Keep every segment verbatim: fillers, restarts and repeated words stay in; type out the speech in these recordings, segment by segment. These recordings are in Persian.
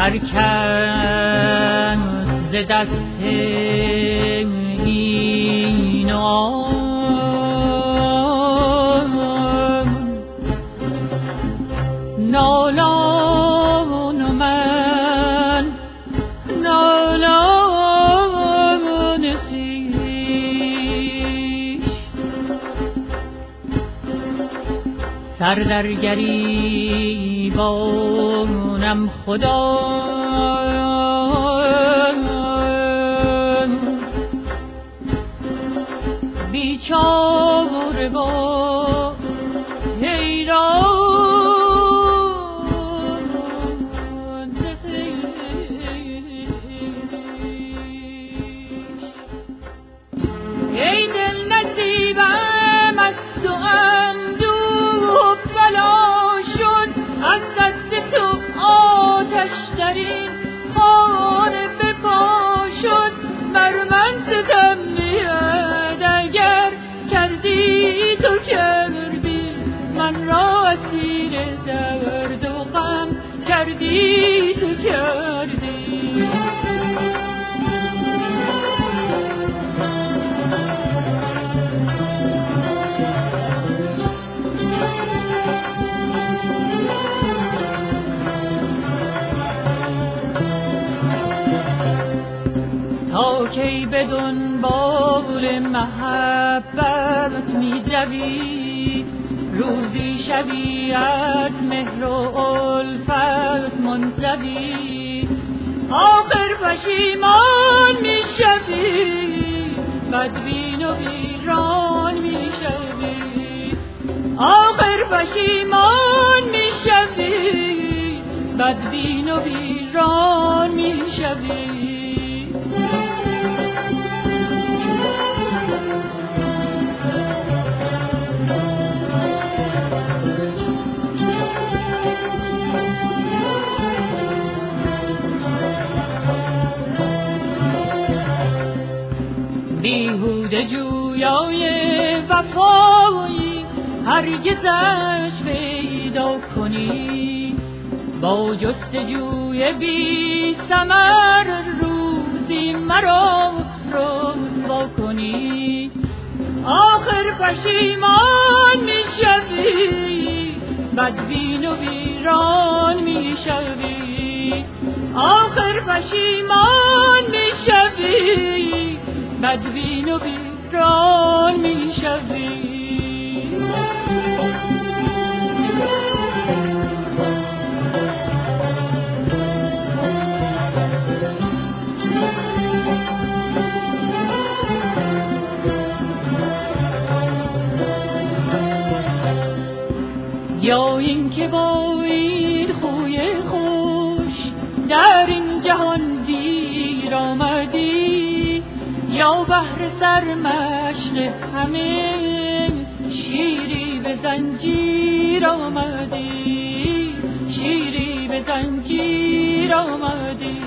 برکن ز دست این و آن، نالان من نالان خویش، سر در گریبانم خدا بیچاره با حیران ز خویش. ای دل نصیبم از تو اندوه بلا شد، از دست تو آتش در این خانه به پا شد. بر من ستم میاد اگر کردی تو کردی، من را اسیر درد و غم کردی تو کردی. تا کی به دنبال محبت می دوی، روزی شبی از مهر و الفت منزوی. آخر پشیمان می شوی، بدبین و ویران می شوی. آخر پشیمان می شوی، بدبین و ویران می شوی. بیهوده جویای وفایی هرگزش پیدا کنی، با جستجوی بی ثمر روزی مرا رسوا کنی. آخر پشیمان می شوی، بدبین و ویران می شوی. آخر پشیمان می شوی، بدبین و ویران می شوی. یا این که با این خوی خوش در این جهان دیر آمدی، یا بهر سرمشق همه شیری به زنجیر آمدی، شیری به زنجیر آمدی.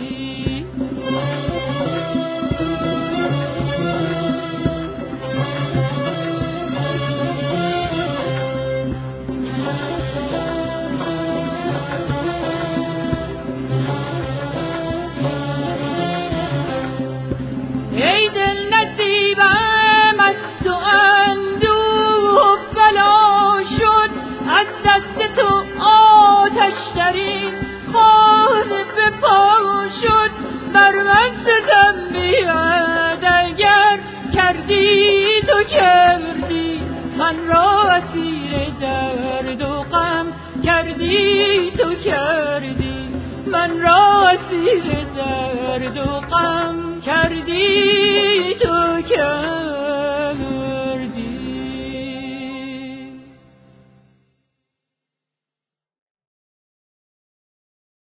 ای دل نصیبم از تو اندوه بلا شد، از دست تو آتش در این خانه به پا شد. بر من ستم بیاد اگر کردی تو کردی، من را اسیر درد و غم کردی تو کردی. من را اسیر درد و غم کردی تو کردی.